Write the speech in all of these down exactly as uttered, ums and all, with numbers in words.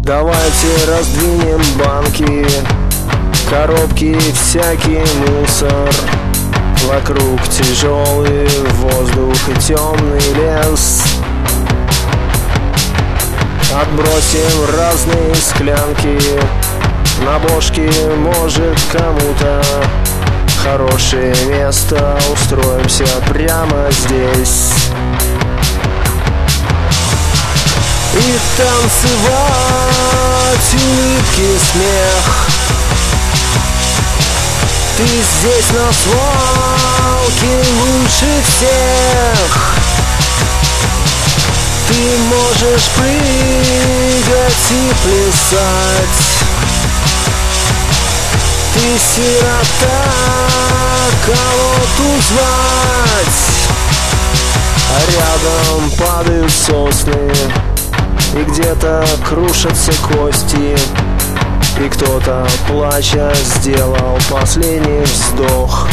Давайте раздвинем банки, коробки, всякий мусор. Вокруг тяжелый воздух и темный лес. Отбросим разные склянки, на бошке, может, кому-то хорошее место. Устроимся прямо здесь и танцевать, улыбки, смех. Ты здесь на свалке лучше всех. Ты можешь прыгать и плясать. Ты сирота, кого тут звать? А рядом падают сосны, и где-то крушатся кости, и кто-то, плача, сделал последний вздох.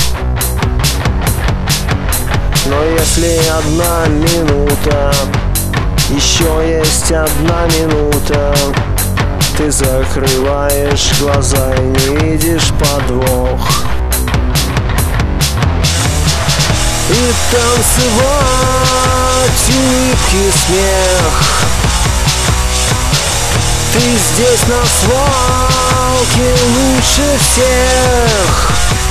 Но если одна минута, еще есть одна минута, ты закрываешь глаза и не видишь подвох. И танцевать, улыбки, смех. Ты здесь на свалке лучше всех.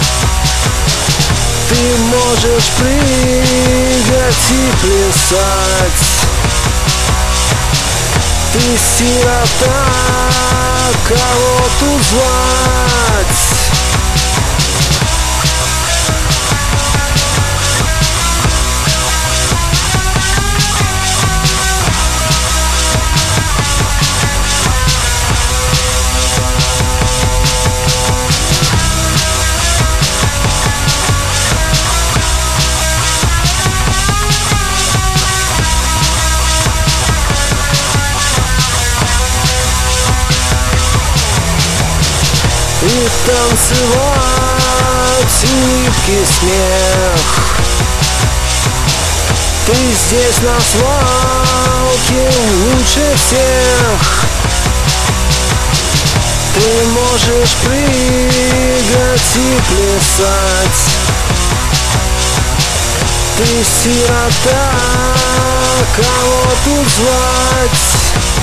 Ты можешь прыгать и плясать. Ты сирота, кого тут звать? И танцевать, улыбки, смех. Ты здесь на свалке лучше всех. Ты можешь прыгать и плясать. Ты сирота, кого тут звать?